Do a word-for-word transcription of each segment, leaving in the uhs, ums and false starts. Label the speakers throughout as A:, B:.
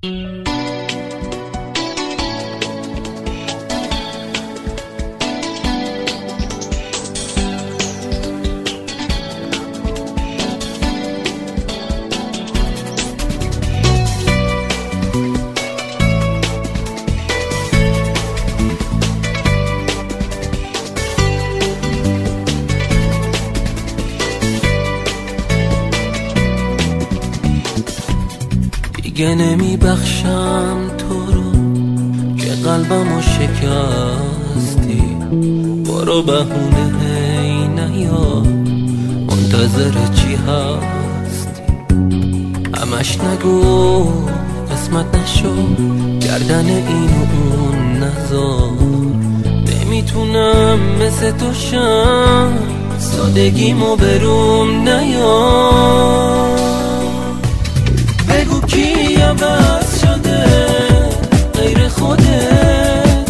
A: دیگه نمی بخشم تو رو که قلبمو شکستی. برو بهونه هی نیا، منتظر چی هستی؟ همش نگو قسمت نشو، گردن این و اون نذار. نمیتونم مثل تو شم، سادگیمو بروم نیار. بگو کی عوض شده غیر خودت،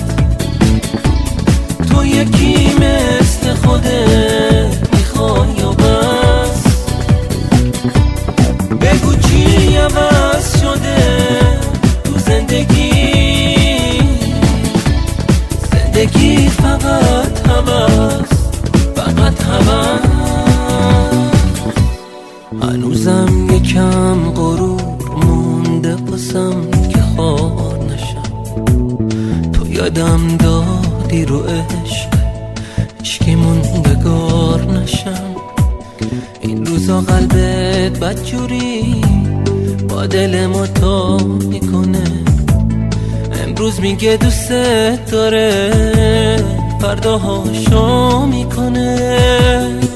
A: تو یکی مثل خودت میخوای یا بس؟ بگو چی عوض شده تو زندگی؟ زندگی فقط هوس، فقط هوس. هنوزم یکم غرور مونده قسم که خوار نشم. تو یادم دادی رو عشق عشقی موندگار نشم. این روزا قلبت بدجوری با دل ما تا میکنه. امروز میگه دوست داره، فرداها شو میکنه.